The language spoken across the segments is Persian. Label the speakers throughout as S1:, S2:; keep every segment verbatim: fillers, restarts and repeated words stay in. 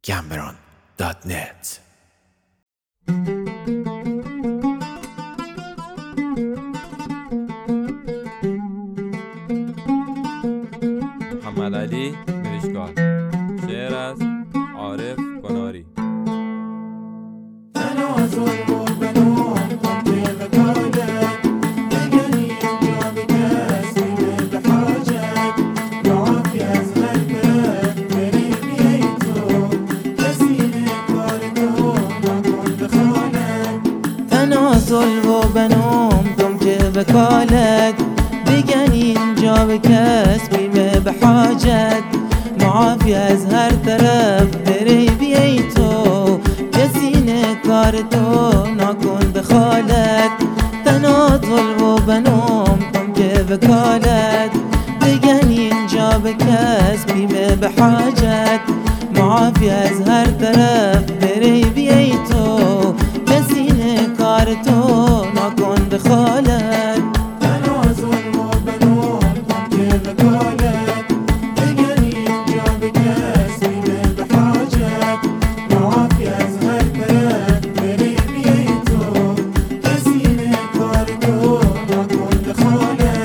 S1: گمبران دات نت.
S2: محمد علی میرشگاه. شعر از عارف کناری.
S3: تنازل و بنوم دم که وکالت بگن اینجا به کس بیمه به حاجت معافی از هر طرف بری بیای تو کسی نه کار تو نکن دخالت. تنازل و بنوم دم که وکالت بگن اینجا به کس بیمه به حاجت معافی از هر طرف بری بیای تو کسی نه کار تو نکن دخالت.
S4: تنازل و بنوم دم که وکالت بگن اینجا به کس بیمه به حاجت معافی از هر طرف بری بیای تو کسی نه کار تو نکن دخالت.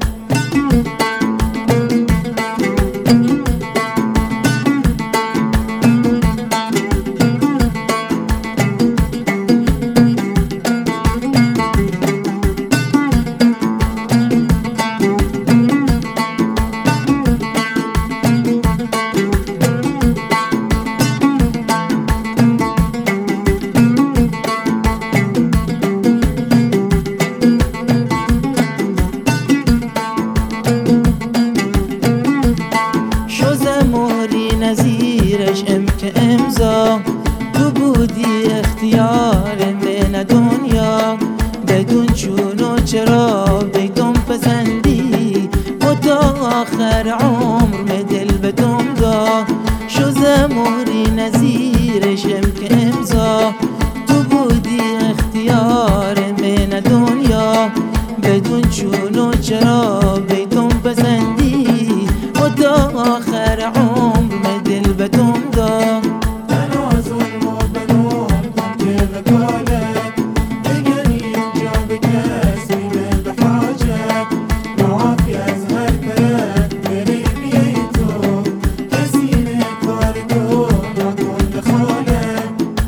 S3: نظیرش ام که امضا تو بودی اختیار من دنیا بدون چون و چرا بیدم پسندی و تا آخر عمر می دل به دم دا شو زموری نظیرش ام که امضا تو بودی اختیار من دنیا بدون چون و چرا بیدم پسندی و تا آخر عمر دل بتم دا.
S4: تنازل و بنوم دم که وکالت بگن اینجا به کس بیمه به حاجت معافی از هر طرف بری بیای تو کسی نه کار تو نکن دخالت.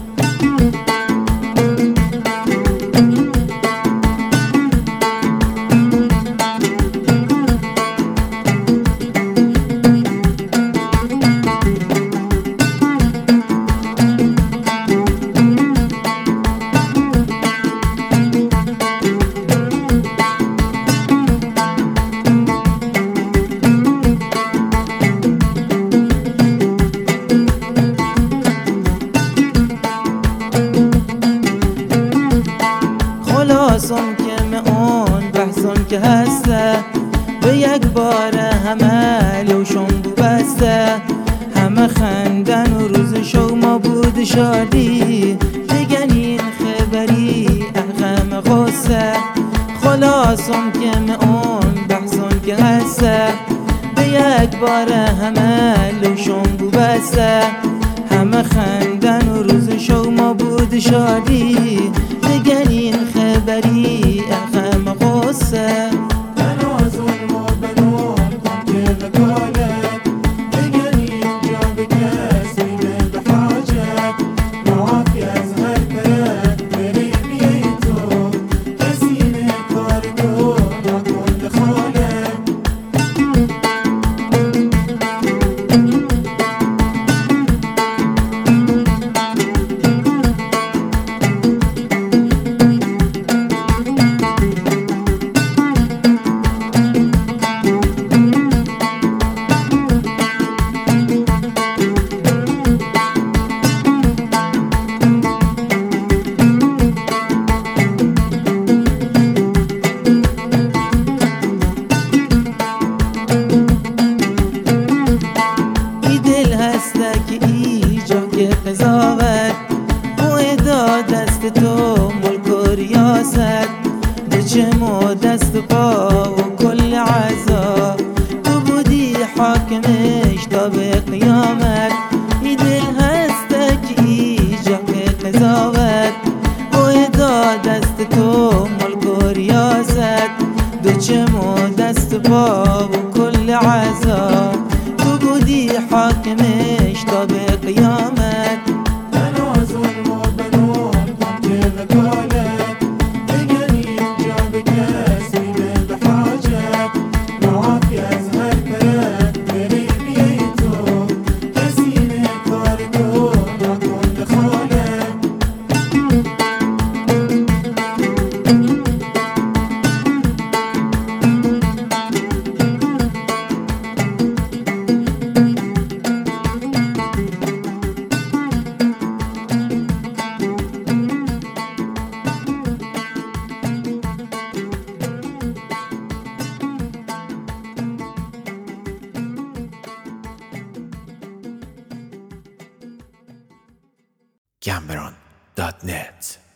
S3: خلاصم که من اون بحثم که هسته به یک بار همه لیوشم بو بسته همه خندن و روز شو ما بود شادی بگن این خبری اغم غصه. خلاصم که من اون بحثم که هسته به یک بار همه لیوشم بو بسته همه خندن و روز شو ما بود شادی بگن این خبری اغم غصه.
S4: تنازل و بنوم دم که وکالت بگن اینجا به کس بیمه به حاجت معافی از هر طرف بری بیای تو کسی نه کار تو نکن دخالت.
S3: قضاوت و دست تو ملک و ریاست به چم و دست پا و کل عزا تو بودی حاکمش تا به قیامت. ای دل هست
S1: Cameron dot net